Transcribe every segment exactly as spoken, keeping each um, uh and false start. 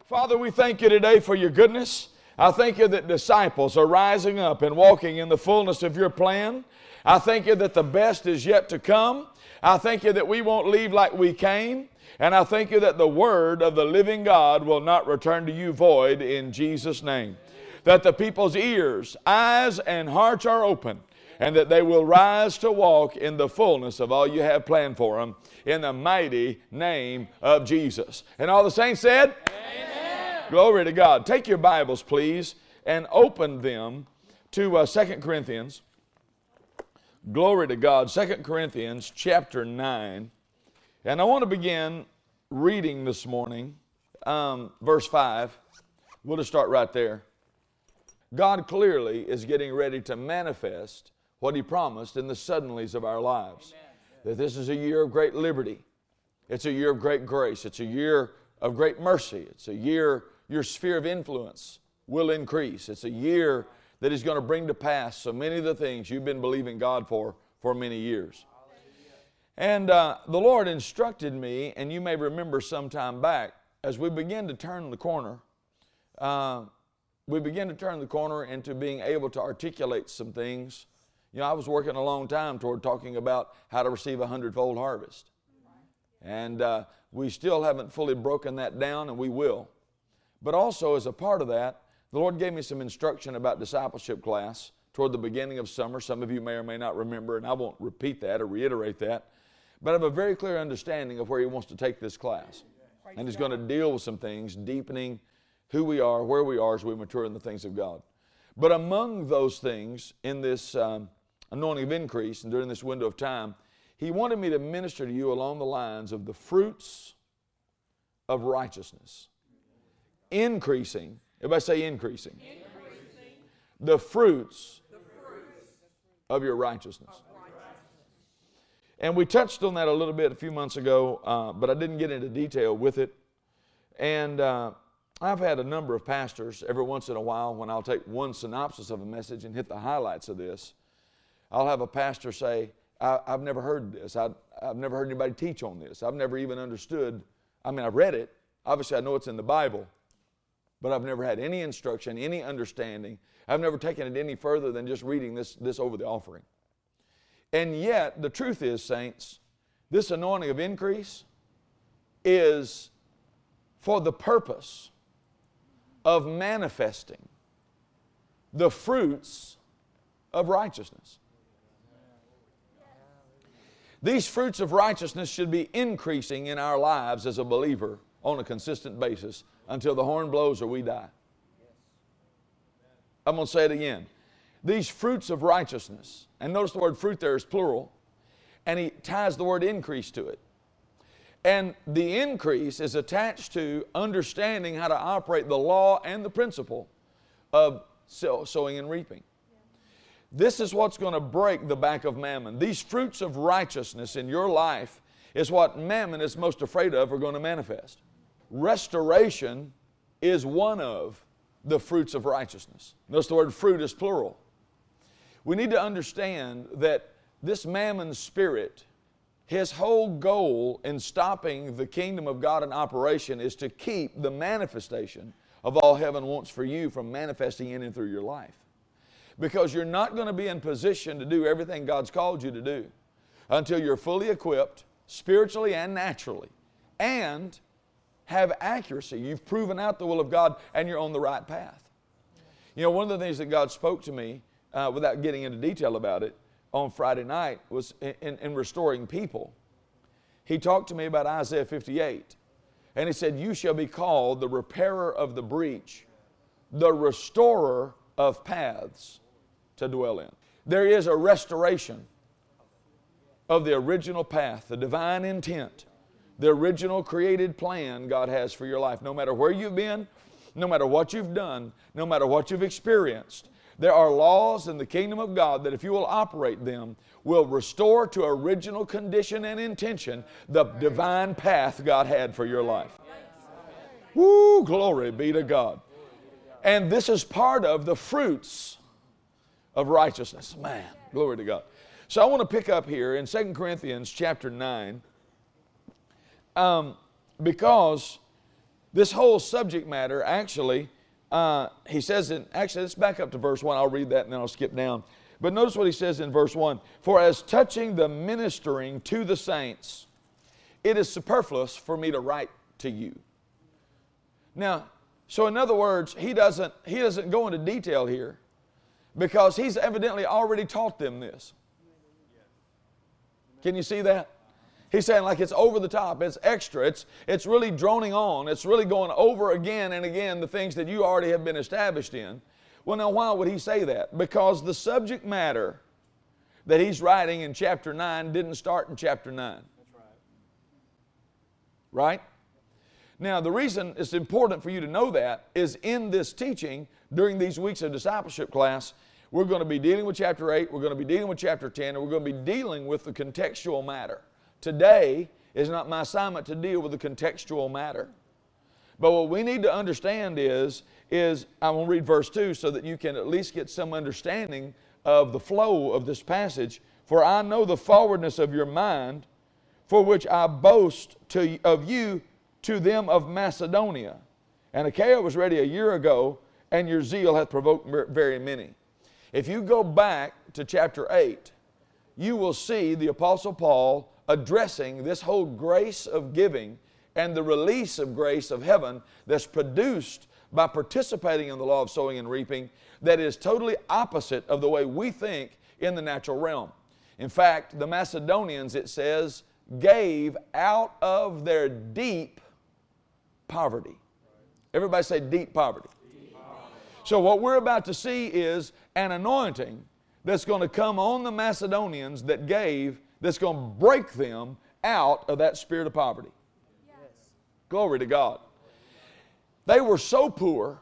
Father, we thank you today for your goodness. I thank you that disciples are rising up and walking in the fullness of your plan. I thank you that the best is yet to come. I thank you that we won't leave like we came. And I thank you that the word of the living God will not return to you void in Jesus' name. That the people's ears, eyes, and hearts are open, and that they will rise to walk in the fullness of all you have planned for them in the mighty name of Jesus. And all the saints said, Amen. Glory to God. Take your Bibles, please, and open them to uh, Second Corinthians. Glory to God. Second Corinthians chapter nine. And I want to begin reading this morning, um, verse five. We'll just start right there. God clearly is getting ready to manifest what He promised in the suddenlies of our lives. Amen. That this is a year of great liberty. It's a year of great grace. It's a year of great mercy. It's a year your sphere of influence will increase. It's a year that is going to bring to pass so many of the things you've been believing God for for many years. And uh, the Lord instructed me, and you may remember some time back, as we begin to turn the corner, uh, we begin to turn the corner into being able to articulate some things. You know, I was working a long time toward talking about how to receive a hundredfold harvest. And uh, we still haven't fully broken that down, and we will. But also as a part of that, the Lord gave me some instruction about discipleship class toward the beginning of summer. Some of you may or may not remember, and I won't repeat that or reiterate that. But I have a very clear understanding of where He wants to take this class. And He's going to deal with some things, deepening who we are, where we are as we mature in the things of God. But among those things in this um, anointing of increase and during this window of time, He wanted me to minister to you along the lines of the fruits of righteousness. Increasing. Everybody say increasing. Increasing. The fruits, the fruits of your righteousness. Of righteousness. And we touched on that a little bit a few months ago, uh, but I didn't get into detail with it. And uh, I've had a number of pastors every once in a while when I'll take one synopsis of a message and hit the highlights of this. I'll have a pastor say, I, I've never heard this. I, I've never heard anybody teach on this. I've never even understood. I mean, I've read it. Obviously, I know it's in the Bible. But I've never had any instruction, any understanding. I've never taken it any further than just reading this, this over the offering. And yet, the truth is, saints, this anointing of increase is for the purpose of manifesting the fruits of righteousness. These fruits of righteousness should be increasing in our lives as a believer on a consistent basis until the horn blows or we die. I'm going to say it again. These fruits of righteousness, and notice the word fruit there is plural, and he ties the word increase to it. And the increase is attached to understanding how to operate the law and the principle of sowing and reaping. This is what's going to break the back of mammon. These fruits of righteousness in your life is what mammon is most afraid of are going to manifest. Restoration is one of the fruits of righteousness. Notice the word fruit is plural. We need to understand that this mammon spirit, his whole goal in stopping the kingdom of God in operation is to keep the manifestation of all heaven wants for you from manifesting in and through your life. Because you're not going to be in position to do everything God's called you to do until you're fully equipped, spiritually and naturally, and have accuracy. You've proven out the will of God and you're on the right path. You know, one of the things that God spoke to me, uh, without getting into detail about it, on Friday night was in, in, in restoring people. He talked to me about Isaiah fifty-eight. And he said, you shall be called the repairer of the breach, the restorer of paths to dwell in. There is a restoration of the original path, the divine intent, the original created plan God has for your life. No matter where you've been, no matter what you've done, no matter what you've experienced, there are laws in the kingdom of God that if you will operate them, will restore to original condition and intention the divine path God had for your life. Woo, glory be to God. And this is part of the fruits of righteousness. Man, glory to God. So I want to pick up here in Second Corinthians chapter nine, um, because this whole subject matter actually, uh, he says in, actually let's back up to verse one. I'll read that and then I'll skip down. But notice what he says in verse one. For as touching the ministering to the saints, it is superfluous for me to write to you. Now, so in other words, he doesn't, he doesn't go into detail here because he's evidently already taught them this. Can you see that? He's saying like it's over the top, it's extra, it's, it's really droning on, it's really going over again and again the things that you already have been established in. Well, now why would he say that? Because the subject matter that he's writing in chapter nine didn't start in chapter nine. That's right. Right? Now, the reason it's important for you to know that is in this teaching, during these weeks of discipleship class, we're going to be dealing with chapter eight, we're going to be dealing with chapter ten, and we're going to be dealing with the contextual matter. Today is not my assignment to deal with the contextual matter. But what we need to understand is, is I'm going to read verse two so that you can at least get some understanding of the flow of this passage. For I know the forwardness of your mind, for which I boast to, of you to them of Macedonia. And Achaia was ready a year ago, and your zeal hath provoked very many. If you go back to chapter eight, you will see the Apostle Paul addressing this whole grace of giving and the release of grace of heaven that's produced by participating in the law of sowing and reaping that is totally opposite of the way we think in the natural realm. In fact, the Macedonians, it says, gave out of their deep poverty. Everybody say deep poverty. Deep poverty. So what we're about to see is an anointing that's going to come on the Macedonians that gave, that's going to break them out of that spirit of poverty. Yes. Glory to God. They were so poor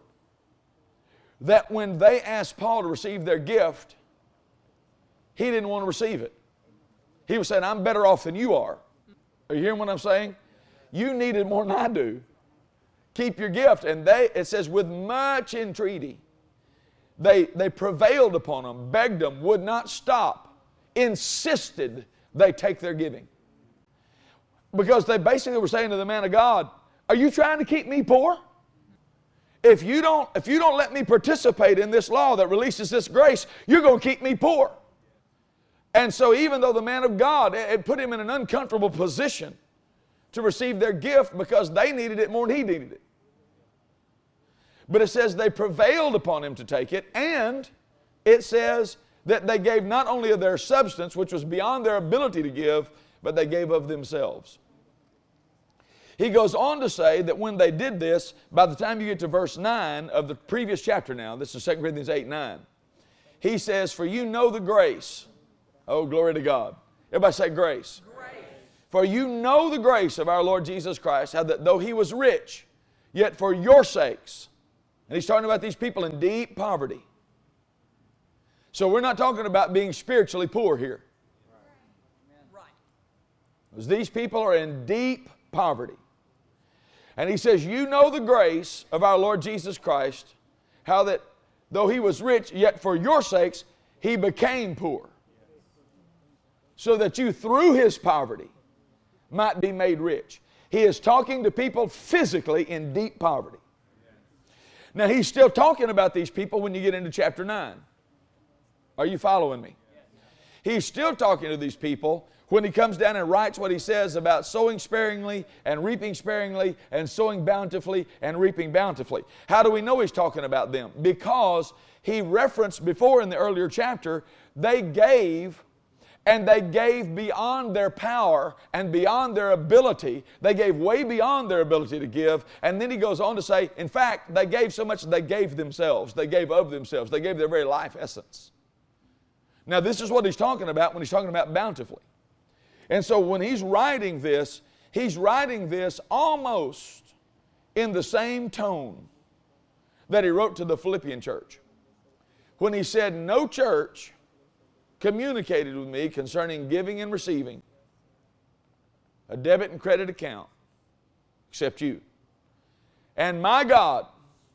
that when they asked Paul to receive their gift, he didn't want to receive it. He was saying, I'm better off than you are. Are you hearing what I'm saying? You need it more than I do. Keep your gift. And they, it says, with much entreaty, they, they prevailed upon them, begged them, would not stop, insisted they take their giving. Because they basically were saying to the man of God, are you trying to keep me poor? If you don't, if you don't let me participate in this law that releases this grace, you're going to keep me poor. And so even though the man of God, it put him in an uncomfortable position to receive their gift because they needed it more than he needed it. But it says they prevailed upon him to take it, and it says that they gave not only of their substance, which was beyond their ability to give, but they gave of themselves. He goes on to say that when they did this, by the time you get to verse nine of the previous chapter now, this is Second Corinthians eight nine, he says, for you know the grace. Oh, glory to God. Everybody say grace. Grace. For you know the grace of our Lord Jesus Christ, how that though he was rich, yet for your sakes. And he's talking about these people in deep poverty. So we're not talking about being spiritually poor here. Right. Because these people are in deep poverty. And he says, you know the grace of our Lord Jesus Christ, how that though he was rich, yet for your sakes he became poor, so that you through his poverty might be made rich. He is talking to people physically in deep poverty. Now he's still talking about these people when you get into chapter nine. Are you following me? He's still talking to these people when he comes down and writes what he says about sowing sparingly and reaping sparingly and sowing bountifully and reaping bountifully. How do we know he's talking about them? Because he referenced before in the earlier chapter, they gave, and they gave beyond their power and beyond their ability. They gave way beyond their ability to give. And then he goes on to say, in fact, they gave so much that they gave themselves. They gave of themselves. They gave their very life essence. Now, this is what he's talking about when he's talking about bountifully. And so when he's writing this, he's writing this almost in the same tone that he wrote to the Philippian church. When he said, no church communicated with me concerning giving and receiving a debit and credit account except you. And my God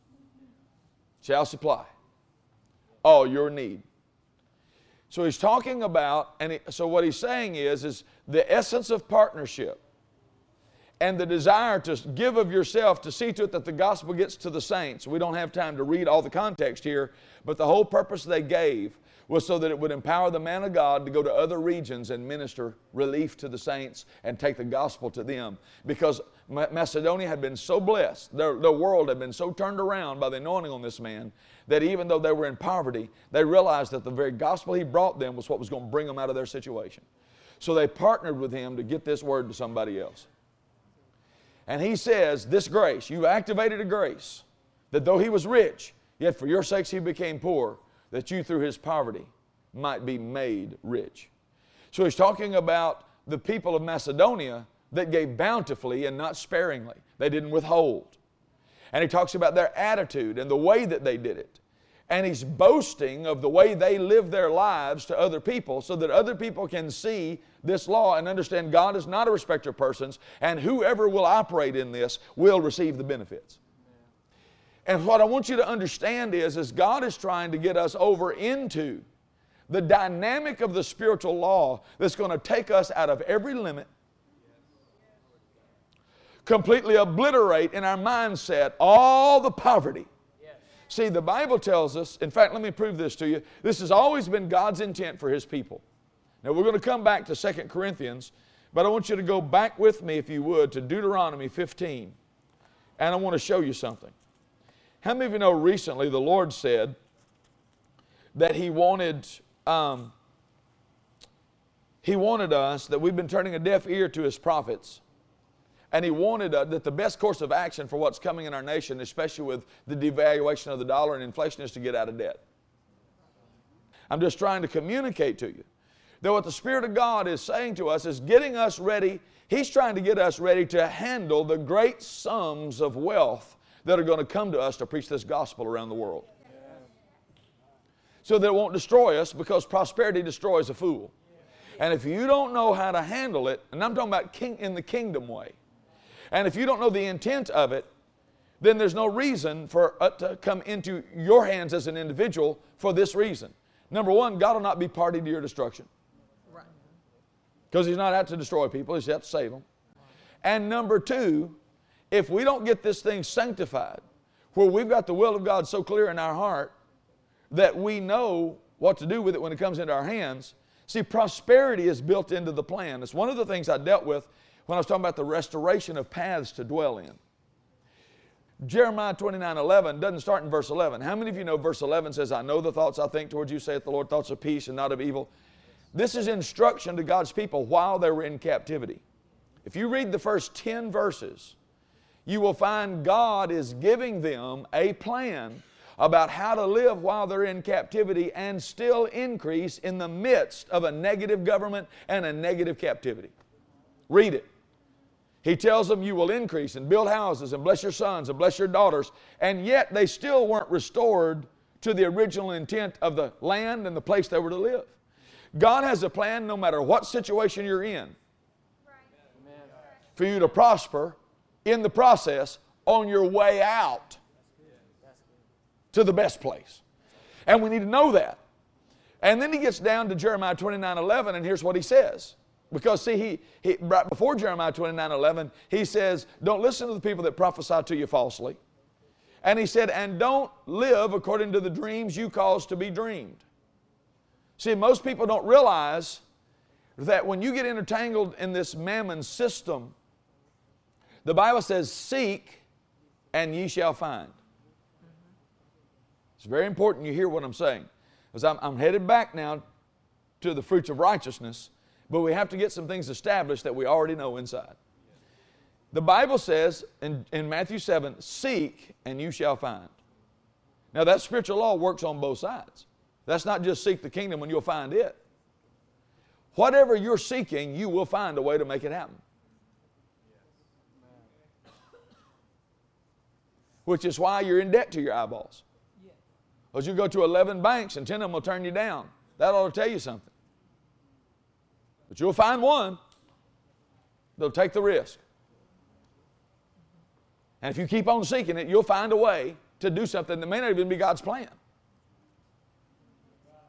shall supply all your need. So he's talking about, and he, so what he's saying is, is the essence of partnership and the desire to give of yourself to see to it that the gospel gets to the saints. We don't have time to read all the context here, but the whole purpose they gave was so that it would empower the man of God to go to other regions and minister relief to the saints and take the gospel to them. Because Macedonia had been so blessed, their, their world had been so turned around by the anointing on this man, that even though they were in poverty, they realized that the very gospel he brought them was what was going to bring them out of their situation. So they partnered with him to get this word to somebody else. And he says, this grace, you activated a grace, that though he was rich, yet for your sakes he became poor, that you through his poverty might be made rich. So he's talking about the people of Macedonia that gave bountifully and not sparingly. They didn't withhold. And he talks about their attitude and the way that they did it. And he's boasting of the way they live their lives to other people so that other people can see this law and understand God is not a respecter of persons, and whoever will operate in this will receive the benefits. And what I want you to understand is, is God is trying to get us over into the dynamic of the spiritual law that's going to take us out of every limit, completely obliterate in our mindset all the poverty. See, the Bible tells us, in fact, let me prove this to you. This has always been God's intent for His people. Now, we're going to come back to Second Corinthians, but I want you to go back with me, if you would, to Deuteronomy fifteen. And I want to show you something. How many of you know recently the Lord said that He wanted, um, He wanted us, that we've been turning a deaf ear to His prophets, and He wanted uh, that the best course of action for what's coming in our nation, especially with the devaluation of the dollar and inflation, is to get out of debt. I'm just trying to communicate to you that what the Spirit of God is saying to us is getting us ready. He's trying to get us ready to handle the great sums of wealth that are going to come to us to preach this gospel around the world. So that it won't destroy us, because prosperity destroys a fool. And if you don't know how to handle it, and I'm talking about king, in the kingdom way, and if you don't know the intent of it, then there's no reason for it to come into your hands as an individual for this reason. Number one, God will not be party to your destruction. Because He's not out to destroy people, He's out to save them. And number two, if we don't get this thing sanctified, where we've got the will of God so clear in our heart that we know what to do with it when it comes into our hands. See, prosperity is built into the plan. It's one of the things I dealt with when I was talking about the restoration of paths to dwell in. Jeremiah twenty-nine eleven doesn't start in verse eleven. How many of you know verse eleven says, I know the thoughts I think towards you, saith the Lord, thoughts of peace and not of evil. This is instruction to God's people while they were in captivity. If you read the first ten verses, you will find God is giving them a plan about how to live while they're in captivity and still increase in the midst of a negative government and a negative captivity. Read it. He tells them you will increase and build houses and bless your sons and bless your daughters, and yet they still weren't restored to the original intent of the land and the place they were to live. God has a plan no matter what situation you're in for you to prosper in the process on your way out to the best place. And we need to know that. And then he gets down to Jeremiah twenty-nine eleven, and here's what he says. Because see, he, he right before Jeremiah twenty-nine eleven, he says, don't listen to the people that prophesy to you falsely. And he said, and don't live according to the dreams you cause to be dreamed. See, most people don't realize that when you get entangled in this mammon system, the Bible says, seek and ye shall find. It's very important you hear what I'm saying. Because I'm, I'm headed back now to the fruits of righteousness, but we have to get some things established that we already know inside. The Bible says in, in Matthew seven, seek and you shall find. Now that spiritual law works on both sides. That's not just seek the kingdom and you'll find it. Whatever you're seeking, you will find a way to make it happen. Which is why you're in debt to your eyeballs. Because you go to eleven banks and ten of them will turn you down. That ought to tell you something. But you'll find one. They'll take the risk. And if you keep on seeking it, you'll find a way to do something that may not even be God's plan.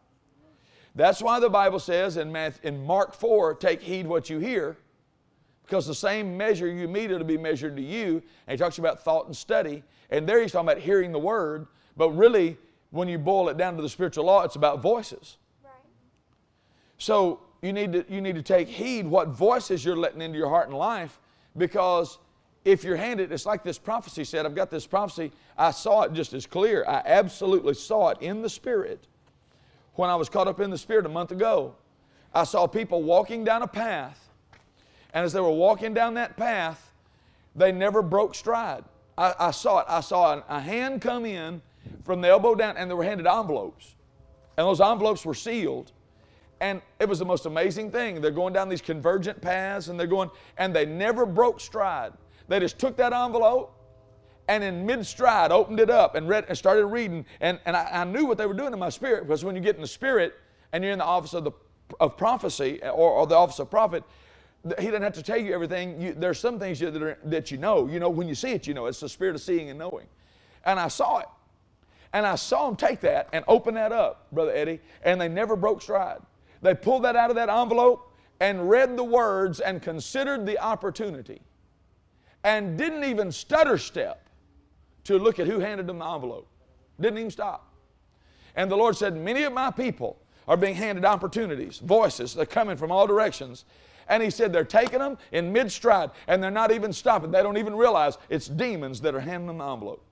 That's why the Bible says in Mark four, take heed what you hear, because the same measure you meet it'll be measured to you. And he talks about thought and study. And there he's talking about hearing the word. But really, when you boil it down to the spiritual law, it's about voices. Right. So you need to, you need to take heed what voices you're letting into your heart and life, because if you're handed, it's like this prophecy said, I've got this prophecy, I saw it just as clear. I absolutely saw it in the Spirit. When I was caught up in the Spirit a month ago, I saw people walking down a path, and as they were walking down that path, they never broke stride. I, I saw it. I saw a, a hand come in from the elbow down, and they were handed envelopes. And those envelopes were sealed. And it was the most amazing thing. They're going down these convergent paths, and they're going, and they never broke stride. They just took that envelope, and in mid-stride opened it up and read and started reading. And, and I, I knew what they were doing in my spirit, because when you get in the Spirit and you're in the office of, the, of prophecy or, or the office of prophet, he doesn't have to tell you everything. You, there's some things that, are, that you know. You know, when you see it, you know. It's the spirit of seeing and knowing. And I saw it. And I saw them take that and open that up, Brother Eddie, and they never broke stride. They pulled that out of that envelope and read the words and considered the opportunity and didn't even stutter step to look at who handed them the envelope. Didn't even stop. And the Lord said, many of my people are being handed opportunities, voices. They're coming from all directions. And he said they're taking them in mid-stride, and they're not even stopping. They don't even realize it's demons that are handing them the envelope.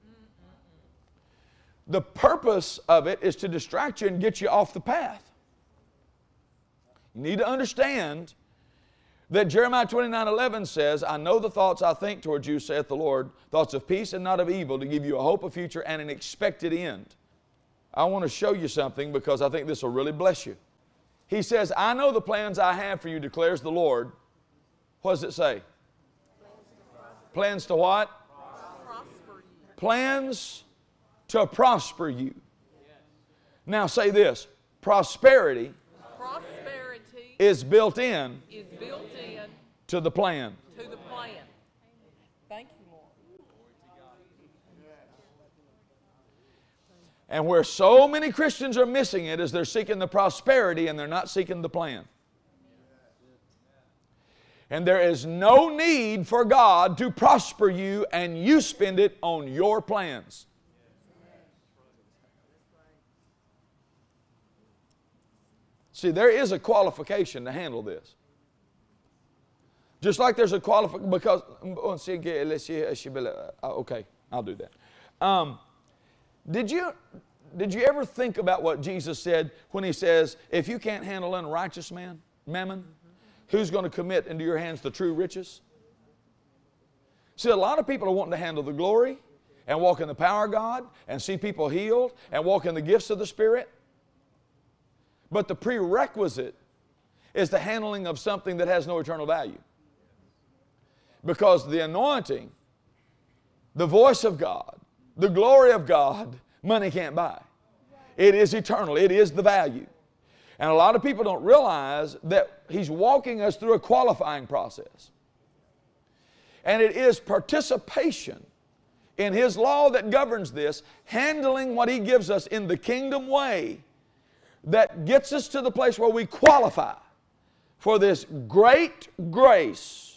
The purpose of it is to distract you and get you off the path. You need to understand that Jeremiah twenty-nine eleven says, I know the thoughts I think towards you, saith the Lord, thoughts of peace and not of evil, to give you a hope of future and an expected end. I want to show you something, because I think this will really bless you. He says, I know the plans I have for you, declares the Lord. What does it say? Plans to what? Prosper you. Plans to prosper you. Now say this, prosperity, prosperity is built in, is built in to the plan. To the plan. Thank you, Lord. And where so many Christians are missing it is they're seeking the prosperity and they're not seeking the plan. And there is no need for God to prosper you and you spend it on your plans. See, there is a qualification to handle this. Just like there's a qualification, because, okay, I'll do that. Um, did you, did you ever think about what Jesus said when He says, if you can't handle unrighteous man, mammon, who's going to commit into your hands the true riches? See, a lot of people are wanting to handle the glory and walk in the power of God and see people healed and walk in the gifts of the Spirit. But the prerequisite is the handling of something that has no eternal value. Because the anointing, the voice of God, the glory of God, money can't buy. It is eternal. It is the value. And a lot of people don't realize that He's walking us through a qualifying process. And it is participation in His law that governs this, handling what He gives us in the kingdom way, that gets us to the place where we qualify for this great grace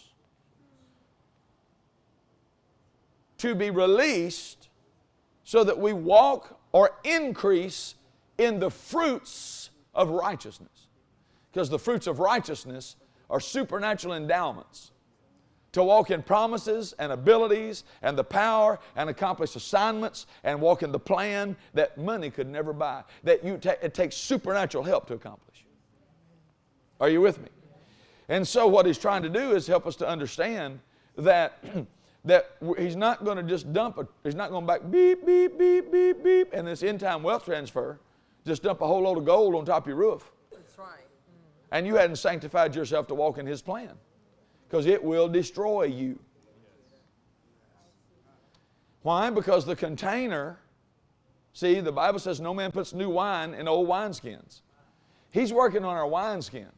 to be released so that we walk or increase in the fruits of righteousness. Because the fruits of righteousness are supernatural endowments to walk in promises and abilities and the power and accomplish assignments and walk in the plan that money could never buy, that you ta- it takes supernatural help to accomplish. Are you with me? And so what He's trying to do is help us to understand that that He's not going to just dump a, He's not going to back beep, beep, beep, beep, beep, and this end-time wealth transfer, just dump a whole load of gold on top of your roof. That's right. Mm. And you hadn't sanctified yourself to walk in His plan. Because it will destroy you. Why? Because the container, see, the Bible says no man puts new wine in old wineskins. He's working on our wineskin.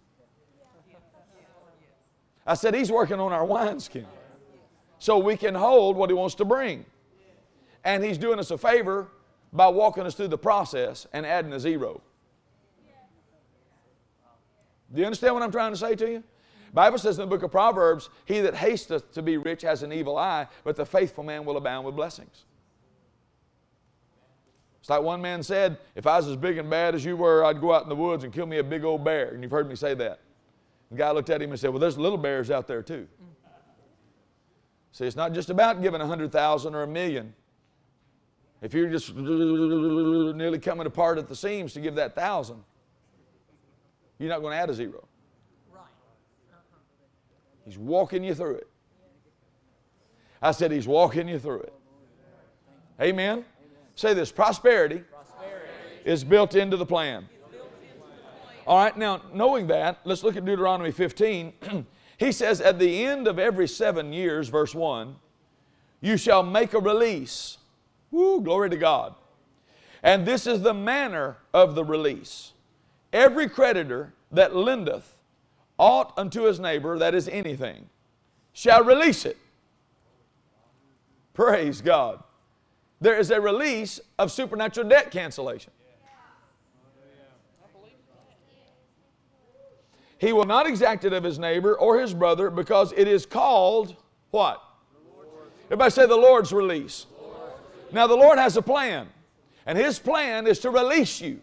I said He's working on our wineskin so we can hold what He wants to bring. And He's doing us a favor by walking us through the process and adding a zero. Do you understand what I'm trying to say to you? Bible says in the book of Proverbs, he that hasteth to be rich has an evil eye, but the faithful man will abound with blessings. It's like one man said, if I was as big and bad as you were, I'd go out in the woods and kill me a big old bear. And you've heard me say that. The guy looked at him and said, well, there's little bears out there too. See, it's not just about giving a hundred thousand or a million. If you're just nearly coming apart at the seams to give that thousand, you're not going to add a zero. Right. Uh-huh. He's walking you through it. I said he's walking you through it. Amen? Amen. Say this, prosperity, prosperity is built into the plan. All right, now knowing that, let's look at Deuteronomy fifteen. He says, at the end of every seven years, verse one, you shall make a release. Woo, glory to God. And this is the manner of the release. Every creditor that lendeth aught unto his neighbor, that is anything, shall release it. Praise God. There is a release of supernatural debt cancellation. He will not exact it of his neighbor or his brother, because it is called what? Everybody say the Lord's release. Now the Lord has a plan, and His plan is to release you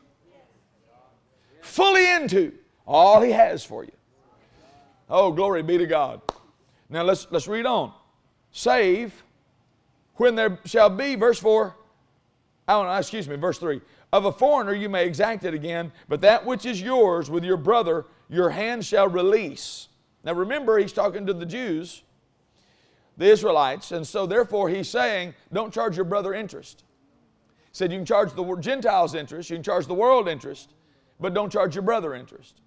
fully into all He has for you. Oh, glory be to God. Now let's, let's read on. Save when there shall be, verse four, oh, no, excuse me, verse three. Of a foreigner you may exact it again, but that which is yours with your brother, your hand shall release. Now remember, He's talking to the Jews, the Israelites, and so therefore He's saying, don't charge your brother interest. He said you can charge the Gentiles interest, you can charge the world interest, but don't charge your brother interest.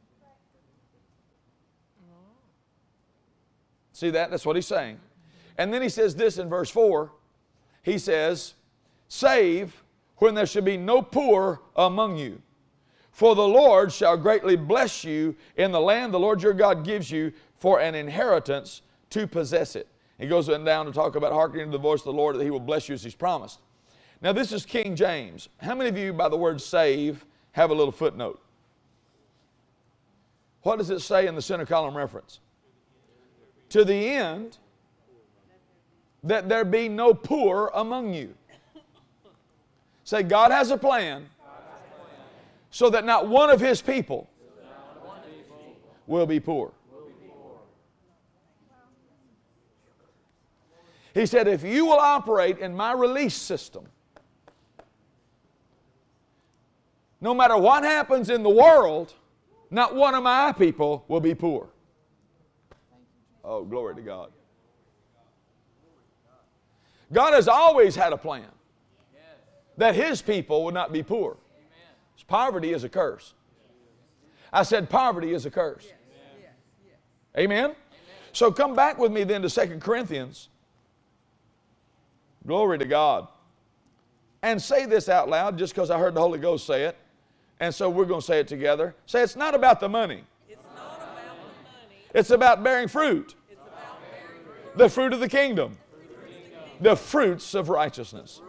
See that? That's what He's saying. And then He says this in verse four. He says, save when there shall be no poor among you. For the Lord shall greatly bless you in the land the Lord your God gives you for an inheritance to possess it. He goes down to talk about hearkening to the voice of the Lord, that He will bless you as He's promised. Now this is King James. How many of you by the word save have a little footnote? What does it say in the center column reference? To the end that there be no poor among you. Say, God has a plan so that not one of His people will be poor. He said, if you will operate in my release system, no matter what happens in the world, not one of my people will be poor. Oh, glory to God. God has always had a plan that His people would not be poor. Poverty is a curse. I said poverty is a curse. Amen? So come back with me then to Second Corinthians. Glory to God. And say this out loud just because I heard the Holy Ghost say it. And so we're going to say it together. Say, it's not about the money. It's not about the money. It's about bearing fruit. It's about bearing fruit. The fruit of the kingdom. The fruits of righteousness.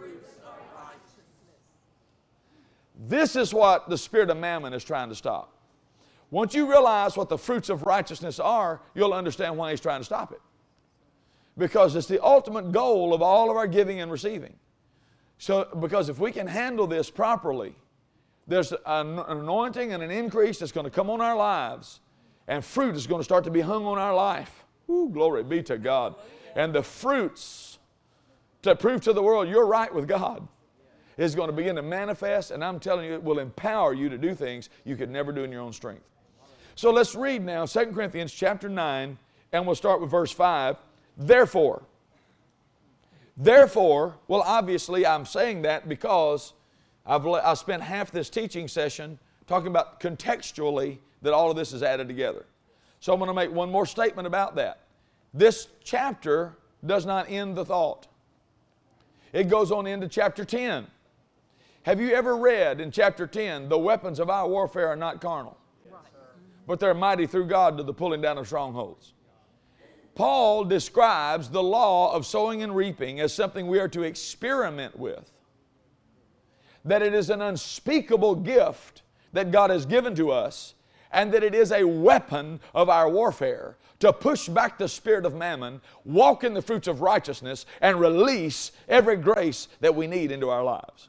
This is what the spirit of mammon is trying to stop. Once you realize what the fruits of righteousness are, you'll understand why he's trying to stop it. Because it's the ultimate goal of all of our giving and receiving. So, because if we can handle this properly, there's an anointing and an increase that's going to come on our lives, and fruit is going to start to be hung on our life. Ooh, glory be to God. And the fruits to prove to the world you're right with God is going to begin to manifest, and I'm telling you, it will empower you to do things you could never do in your own strength. So let's read now Second Corinthians chapter nine, and we'll start with verse five. Therefore, therefore, well, obviously I'm saying that because I've, I've spent half this teaching session talking about contextually that all of this is added together. So I'm going to make one more statement about that. This chapter does not end the thought. It goes on into chapter ten. Have you ever read in chapter ten, the weapons of our warfare are not carnal, but they're mighty through God to the pulling down of strongholds? Paul describes the law of sowing and reaping as something we are to experiment with. That it is an unspeakable gift that God has given to us, and that it is a weapon of our warfare to push back the spirit of mammon, walk in the fruits of righteousness, and release every grace that we need into our lives.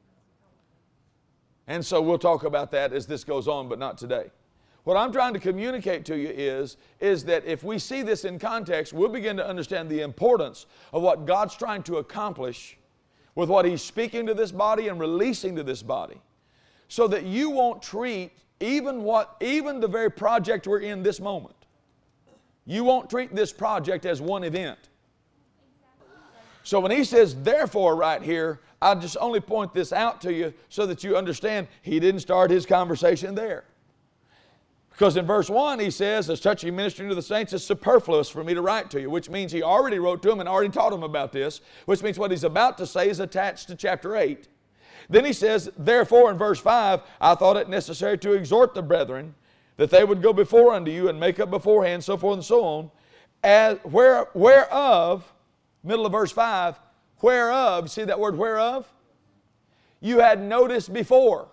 And so we'll talk about that as this goes on, but not today. What I'm trying to communicate to you is, is that if we see this in context, we'll begin to understand the importance of what God's trying to accomplish with what He's speaking to this body and releasing to this body, so that you won't treat even what, even the very project we're in this moment, you won't treat this project as one event. So when he says therefore right here, I'll just only point this out to you so that you understand he didn't start his conversation there. Because in verse one he says, as touching ministering to the saints is superfluous for me to write to you, which means he already wrote to them and already taught them about this, which means what he's about to say is attached to chapter eight. Then he says, therefore in verse five, I thought it necessary to exhort the brethren that they would go before unto you and make up beforehand, so forth and so on, as where, whereof, middle of verse five, whereof, you see that word whereof? You had noticed before.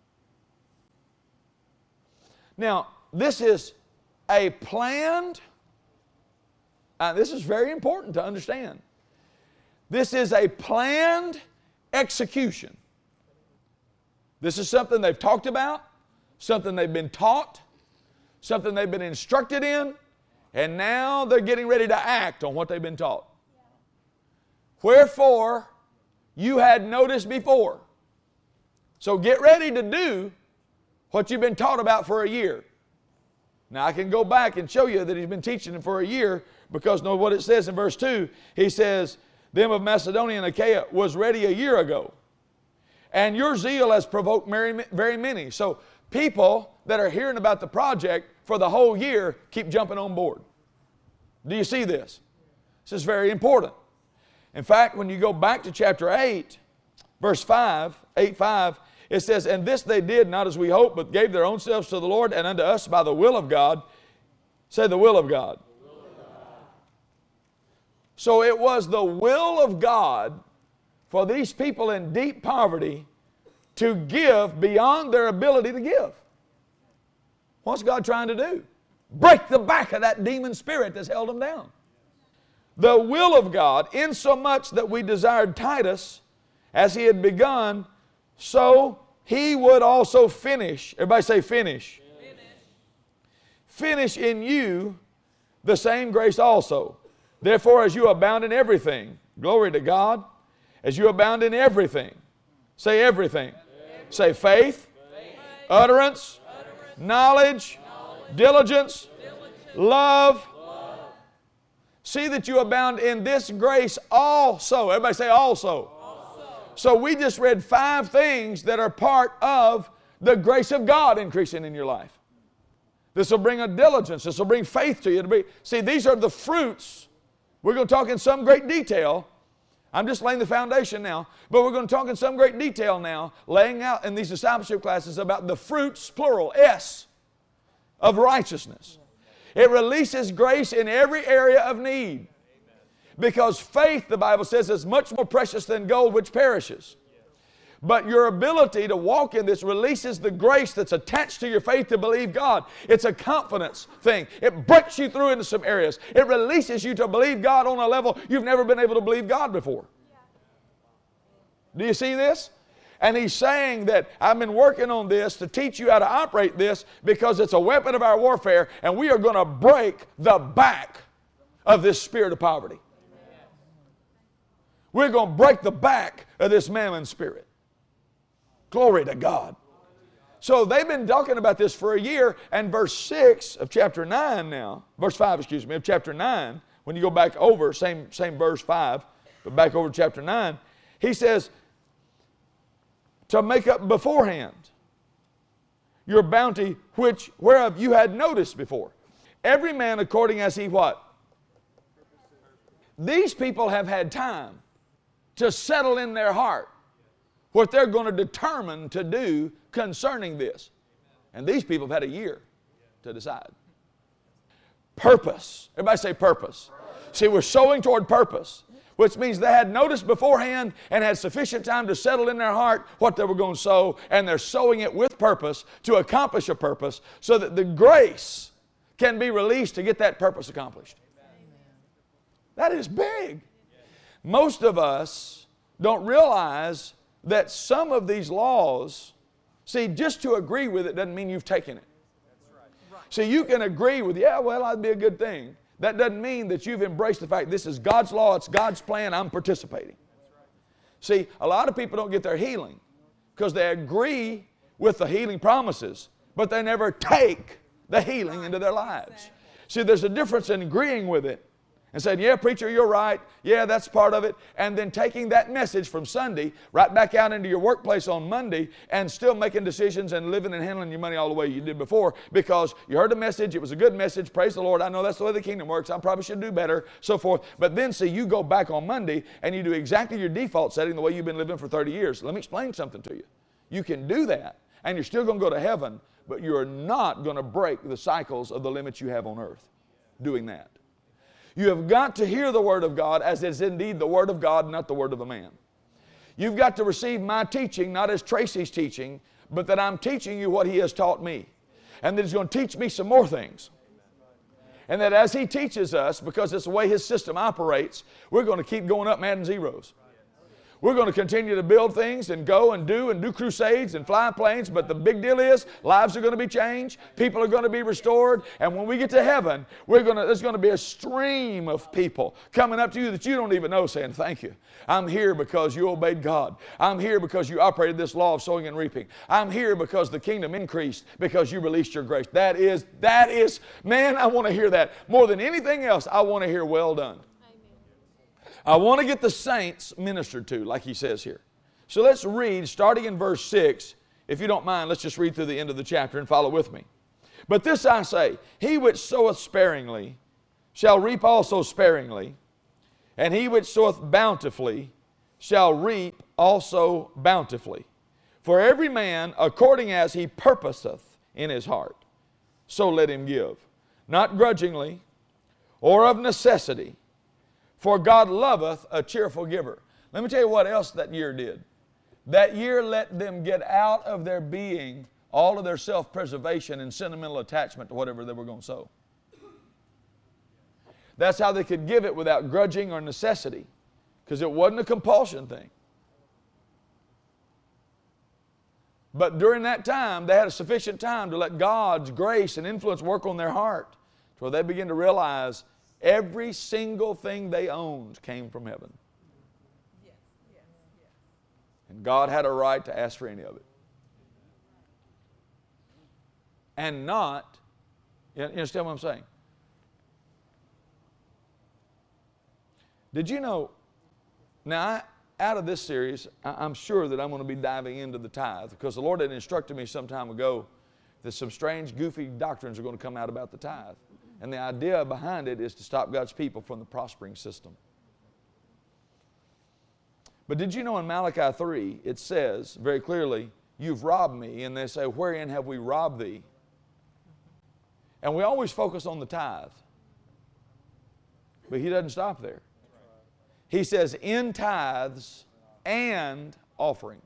Now, this is a planned, uh, this is very important to understand. This is a planned execution. This is something they've talked about, something they've been taught, something they've been instructed in, and now they're getting ready to act on what they've been taught. Wherefore, you had noticed before. So get ready to do what you've been taught about for a year. Now I can go back and show you that he's been teaching them for a year, because know what it says in verse two. He says, them of Macedonia and Achaia was ready a year ago, and your zeal has provoked very many. So people that are hearing about the project for the whole year keep jumping on board. Do you see this? This is very important. In fact, when you go back to chapter eight, verse five, eight five, it says, and this they did not as we hoped, but gave their own selves to the Lord and unto us by the will of God. Say the will of God. The will of God. So it was the will of God for these people in deep poverty to give beyond their ability to give. What's God trying to do? Break the back of that demon spirit that's held them down. The will of God, insomuch that we desired Titus, as he had begun, so he would also finish. Everybody say finish. Finish. Finish in you the same grace also. Therefore, as you abound in everything, glory to God, as you abound in everything, say everything. everything. Say faith, faith. Utterance, Utterance. Knowledge, knowledge. Diligence, Diligence. Love. Love. See that you abound in this grace also. Everybody say also. So we just read five things that are part of the grace of God increasing in your life. This will bring a diligence. This will bring faith to you. To be, see, these are the fruits. We're going to talk in some great detail. I'm just laying the foundation now. But we're going to talk in some great detail now, laying out in these discipleship classes about the fruits, plural, S, of righteousness. It releases grace in every area of need. Because faith, the Bible says, is much more precious than gold which perishes. But your ability to walk in this releases the grace that's attached to your faith to believe God. It's a confidence thing. It breaks you through into some areas. It releases you to believe God on a level you've never been able to believe God before. Do you see this? And he's saying that I've been working on this to teach you how to operate this, because it's a weapon of our warfare, and we are going to break the back of this spirit of poverty. We're going to break the back of this mammon spirit. Glory to God. So they've been talking about this for a year, and verse six of chapter nine now, verse five, excuse me, of chapter nine, when you go back over, same, same verse five, but back over to chapter nine, he says, to make up beforehand your bounty, which whereof you had noticed before. Every man according as he what? These people have had time to settle in their heart what they're going to determine to do concerning this. And these people have had a year to decide. Purpose. Everybody say purpose. See, we're sowing toward purpose. which means they had notice beforehand and had sufficient time to settle in their heart what they were going to sow, and they're sowing it with purpose to accomplish a purpose so that the grace can be released to get that purpose accomplished. That is big. Most of us don't realize that some of these laws, see, just to agree with it doesn't mean you've taken it. See, you can agree with, yeah, well, that'd be a good thing. That doesn't mean that you've embraced the fact this is God's law, it's God's plan, I'm participating. See, a lot of people don't get their healing because they agree with the healing promises, but they never take the healing into their lives. See, there's a difference in agreeing with it and saying, yeah, preacher, you're right. Yeah, that's part of it. And then taking that message from Sunday right back out into your workplace on Monday and still making decisions and living and handling your money all the way you did before because you heard the message, it was a good message, praise the Lord, I know that's the way the kingdom works, I probably should do better, so forth. But then, see, you go back on Monday and you do exactly your default setting the way you've been living for thirty years. Let me explain something to you. You can do that and you're still going to go to heaven, but you're not going to break the cycles of the limits you have on earth doing that. You have got to hear the Word of God as it's indeed the Word of God, not the word of a man. You've got to receive my teaching, not as Tracy's teaching, but that I'm teaching you what he has taught me. And that he's going to teach me some more things. And that as he teaches us, because it's the way his system operates, we're going to keep going up man and zeros. We're going to continue to build things and go and do and do crusades and fly planes, but the big deal is lives are going to be changed, people are going to be restored, and when we get to heaven, we're going to, there's going to be a stream of people coming up to you that you don't even know saying, thank you. I'm here because you obeyed God. I'm here because you operated this law of sowing and reaping. I'm here because the kingdom increased because you released your grace. That is, that is, man, I want to hear that. More than anything else, I want to hear well done. I want to get the saints ministered to, like he says here. So let's read, starting in verse six. If you don't mind, let's just read through the end of the chapter and follow with me. But this I say, he which soweth sparingly shall reap also sparingly, and he which soweth bountifully shall reap also bountifully. For every man according as he purposeth in his heart, so let him give, not grudgingly or of necessity, for God loveth a cheerful giver. Let me tell you what else that year did. That year let them get out of their being all of their self-preservation and sentimental attachment to whatever they were going to sow. That's how they could give it without grudging or necessity, because it wasn't a compulsion thing. But during that time, they had a sufficient time to let God's grace and influence work on their heart, to where they began to realize every single thing they owned came from heaven. Yes, yes, yes. And God had a right to ask for any of it. And not, you understand what I'm saying? Did you know, now I, out of this series, I, I'm sure that I'm going to be diving into the tithe, because the Lord had instructed me some time ago that some strange, goofy doctrines are going to come out about the tithe. And the idea behind it is to stop God's people from the prospering system. But did you know in Malachi three, it says very clearly, you've robbed me. And they say, wherein have we robbed thee? And we always focus on the tithe. But he doesn't stop there. He says, in tithes and offerings.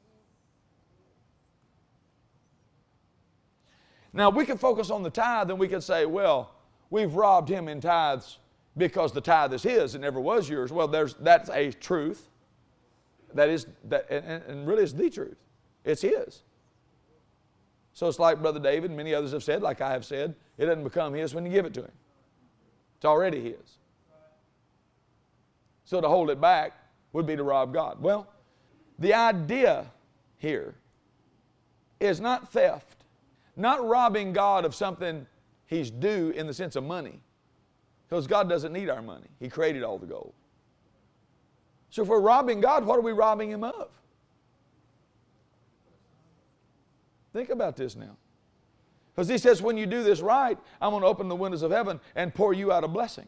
Now, we can focus on the tithe and we can say, well, we've robbed him in tithes because the tithe is his and never was yours. Well, there's, that's a truth. That is, that, and, and really it's the truth. It's his. So it's like Brother David and many others have said, like I have said, it doesn't become his when you give it to him. It's already his. So to hold it back would be to rob God. Well, the idea here is not theft. Not robbing God of something he's due in the sense of money. Because God doesn't need our money. He created all the gold. So if we're robbing God, what are we robbing him of? Think about this now. Because he says, when you do this right, I'm going to open the windows of heaven and pour you out a blessing.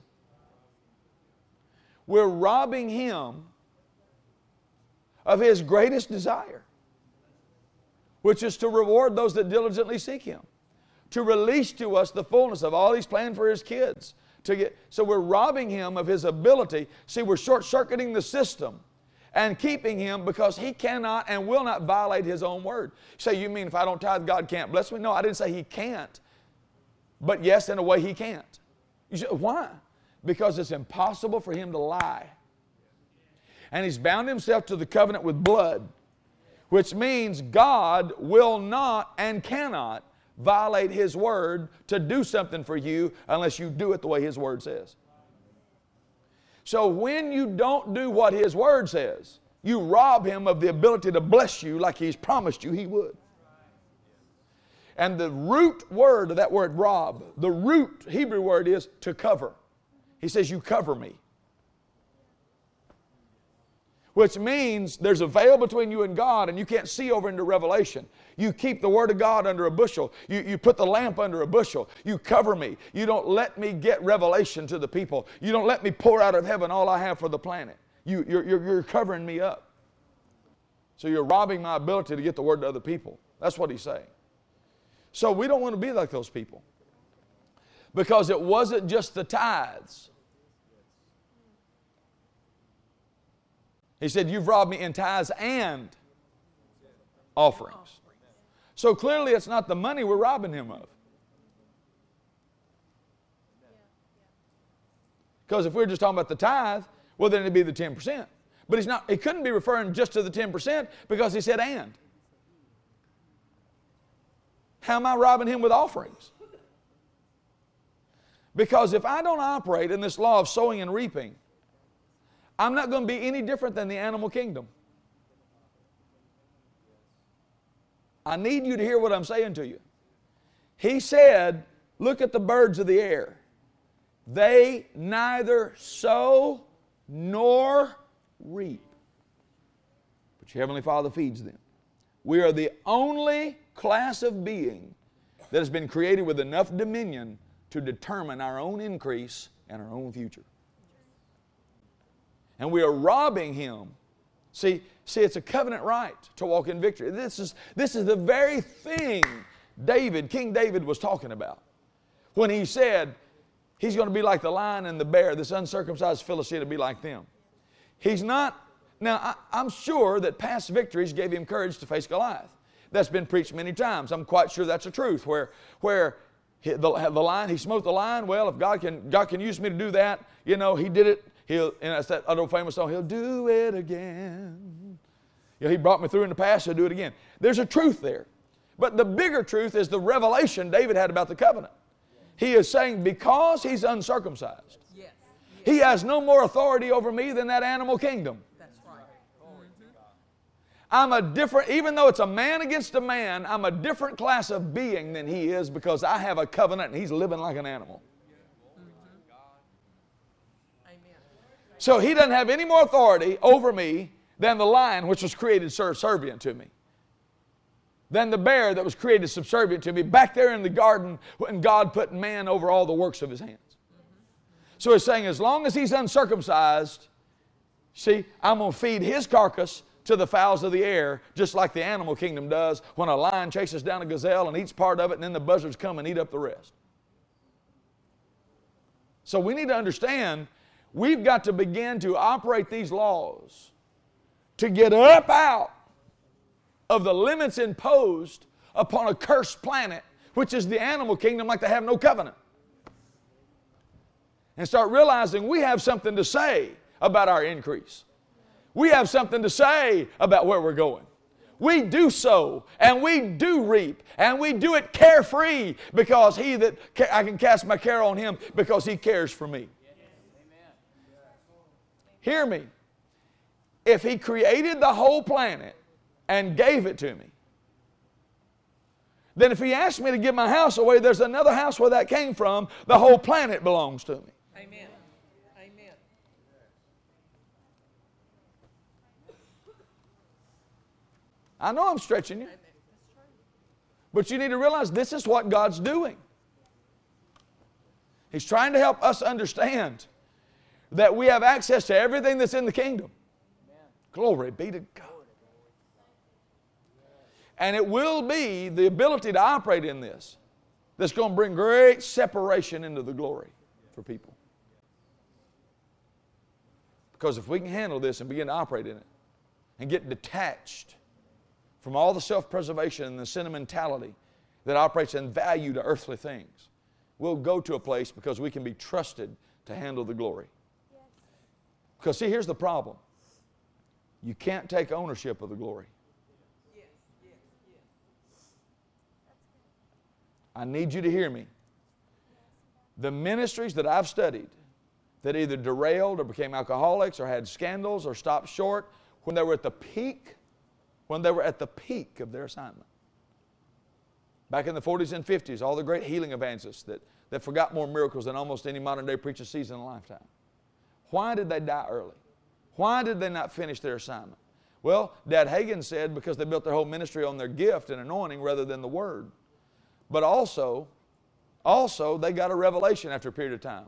We're robbing him of his greatest desire, which is to reward those that diligently seek him, to release to us the fullness of all he's planned for his kids, to get, so we're robbing him of his ability. See, we're short-circuiting the system and keeping him because he cannot and will not violate his own word. You say, you mean if I don't tithe, God can't bless me? No, I didn't say he can't. But yes, in a way he can't. You say, why? Because it's impossible for him to lie. And he's bound himself to the covenant with blood, which means God will not and cannot violate his word to do something for you unless you do it the way his word says. So when you don't do what his word says, you rob him of the ability to bless you like he's promised you he would. And the root word of that word rob, the root Hebrew word is to cover. He says, you cover me. Which means there's a veil between you and God and you can't see over into revelation. You keep the Word of God under a bushel. You, you put the lamp under a bushel. You cover me. You don't let me get revelation to the people. You don't let me pour out of heaven all I have for the planet. You, you're, you're, you're covering me up. So you're robbing my ability to get the Word to other people. That's what he's saying. So we don't want to be like those people. Because it wasn't just the tithes. He said, you've robbed me in tithes and offerings. So clearly it's not the money we're robbing him of. Because if we we're just talking about the tithe, well then it'd be the ten percent. But he's not, he couldn't be referring just to the ten percent because he said and. How am I robbing him with offerings? Because if I don't operate in this law of sowing and reaping, I'm not going to be any different than the animal kingdom. I need you to hear what I'm saying to you. He said, look at the birds of the air. They neither sow nor reap, but your Heavenly Father feeds them. We are the only class of being that has been created with enough dominion to determine our own increase and our own future. And we are robbing him. See, see, it's a covenant right to walk in victory. This is, this is the very thing David, King David was talking about when he said he's going to be like the lion and the bear. This uncircumcised Philistine will be like them. He's not, now I, I'm sure that past victories gave him courage to face Goliath. That's been preached many times. I'm quite sure that's the truth. Where, where he, the, the lion, he smote the lion. Well, if God can, God can use me to do that, you know, he did it. He'll, and that's that other famous song, he'll do it again. You know, he brought me through in the past, he'll do it again. There's a truth there. But the bigger truth is the revelation David had about the covenant. He is saying because he's uncircumcised, Yes. he has no more authority over me than that animal kingdom. That's right. I'm a different, even though it's a man against a man, I'm a different class of being than he is because I have a covenant and he's living like an animal. So he doesn't have any more authority over me than the lion which was created subservient to me. Than the bear that was created subservient to me back there in the garden when God put man over all the works of his hands. So he's saying as long as he's uncircumcised, see, I'm going to feed his carcass to the fowls of the air just like the animal kingdom does when a lion chases down a gazelle and eats part of it and then the buzzards come and eat up the rest. So we need to understand we've got to begin to operate these laws to get up out of the limits imposed upon a cursed planet, which is the animal kingdom, like they have no covenant. And start realizing we have something to say about our increase. We have something to say about where we're going. We do sow and we do reap and we do it carefree because he that I can cast my care on him because he cares for me. Hear me. If he created the whole planet and gave it to me, then if he asked me to give my house away, there's another house where that came from. The whole planet belongs to me. Amen. Amen. I know I'm stretching you. But you need to realize this is what God's doing. He's trying to help us understand that we have access to everything that's in the kingdom. Amen. Glory be to God. And it will be the ability to operate in this that's going to bring great separation into the glory for people. Because if we can handle this and begin to operate in it and get detached from all the self-preservation and the sentimentality that operates in value to earthly things, we'll go to a place because we can be trusted to handle the glory. Yes. Because see, here's the problem. You can't take ownership of the glory. Yes, yes, yes. I need you to hear me. The ministries that I've studied that either derailed or became alcoholics or had scandals or stopped short when they were at the peak, when they were at the peak of their assignment. Back in the forties and fifties, all the great healing evangelists that, that forgot more miracles than almost any modern day preacher sees in a lifetime. Why did they die early? Why did they not finish their assignment? Well, Dad Hagin said because they built their whole ministry on their gift and anointing rather than the Word. But also, also they got a revelation after a period of time.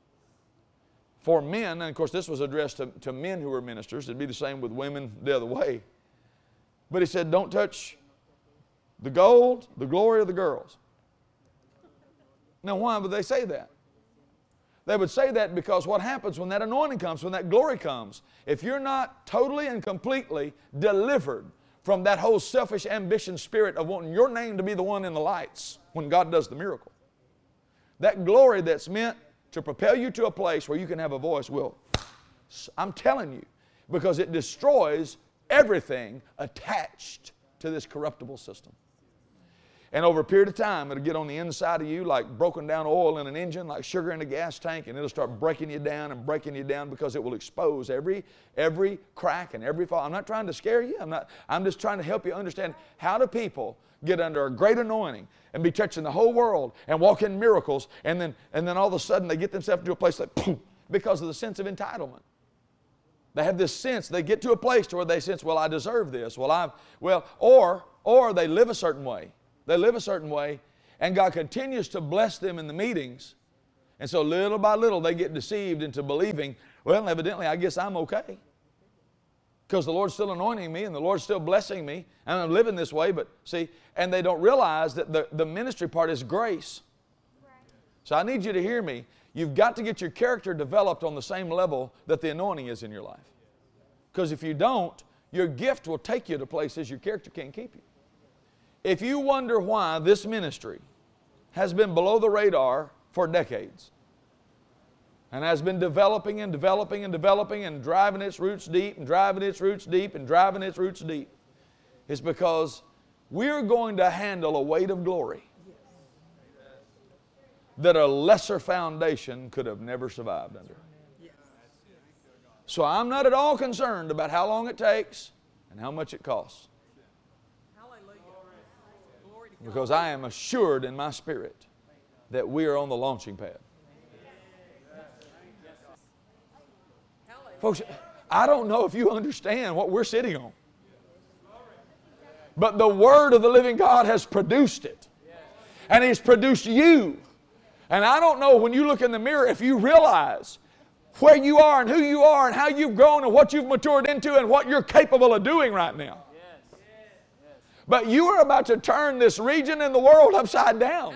For men, and of course this was addressed to, to men who were ministers. It'd be the same with women the other way. But he said, don't touch the gold, the glory of the girls. Now why would they say that? They would say that because what happens when that anointing comes, when that glory comes, if you're not totally and completely delivered from that whole selfish ambition spirit of wanting your name to be the one in the lights when God does the miracle, that glory that's meant to propel you to a place where you can have a voice will, I'm telling you, because it destroys everything attached to this corruptible system. And over a period of time, it'll get on the inside of you like broken down oil in an engine, like sugar in a gas tank, and it'll start breaking you down and breaking you down because it will expose every, every crack and every fall. I'm not trying to scare you. I'm not, I'm just trying to help you understand how do people get under a great anointing and be touching the whole world and walk in miracles, and then, and then all of a sudden they get themselves to a place like, poof, because of the sense of entitlement. They have this sense, they get to a place to where they sense, well, I deserve this. Well, I've, well, or, or they live a certain way. They live a certain way, and God continues to bless them in the meetings. And so little by little they get deceived into believing, well, evidently I guess I'm okay. Because the Lord's still anointing me and the Lord's still blessing me and I'm living this way. But see, and they don't realize that the, the ministry part is grace. Right. So I need you to hear me. You've got to get your character developed on the same level that the anointing is in your life. Because if you don't, your gift will take you to places your character can't keep you. If you wonder why this ministry has been below the radar for decades and has been developing and developing and developing and driving its roots deep and driving its roots deep and driving its roots deep, it's because we're going to handle a weight of glory that a lesser foundation could have never survived under. So I'm not at all concerned about how long it takes and how much it costs. Because I am assured in my spirit that we are on the launching pad. Folks, I don't know if you understand what we're sitting on. But the Word of the living God has produced it. And He's produced you. And I don't know when you look in the mirror if you realize where you are and who you are and how you've grown and what you've matured into and what you're capable of doing right now. But you are about to turn this region and the world upside down.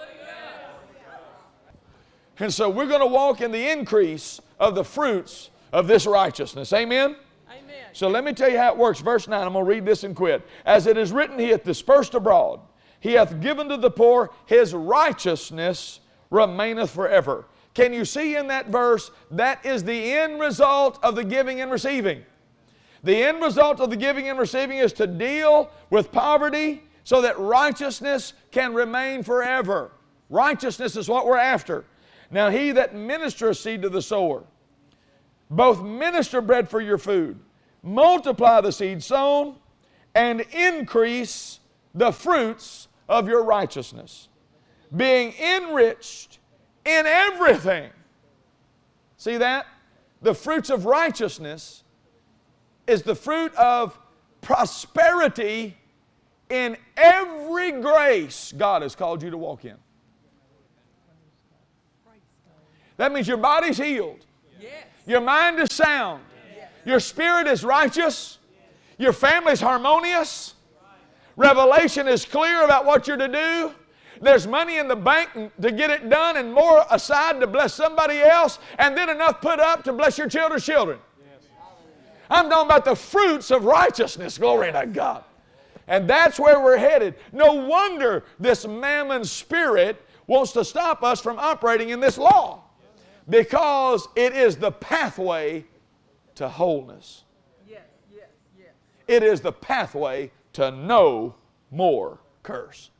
And so we're going to walk in the increase of the fruits of this righteousness. Amen? Amen. So let me tell you how it works. Verse nine, I'm going to read this and quit. As it is written, He hath dispersed abroad. He hath given to the poor. His righteousness remaineth forever. Can you see in that verse, that is the end result of the giving and receiving. The end result of the giving and receiving is to deal with poverty so that righteousness can remain forever. Righteousness is what we're after. Now he that ministereth seed to the sower, both minister bread for your food, multiply the seed sown, and increase the fruits of your righteousness, being enriched in everything. See that? The fruits of righteousness is the fruit of prosperity in every grace God has called you to walk in. That means your body's healed. Yes. Your mind is sound. Yes. Your spirit is righteous. Your family's harmonious. Revelation is clear about what you're to do. There's money in the bank to get it done and more aside to bless somebody else, and then enough put up to bless your children's children. Yes. I'm talking about the fruits of righteousness. Glory to God. And that's where we're headed. No wonder this mammon spirit wants to stop us from operating in this law, because it is the pathway to wholeness. Yes, yes, yes. It is the pathway to no more curse.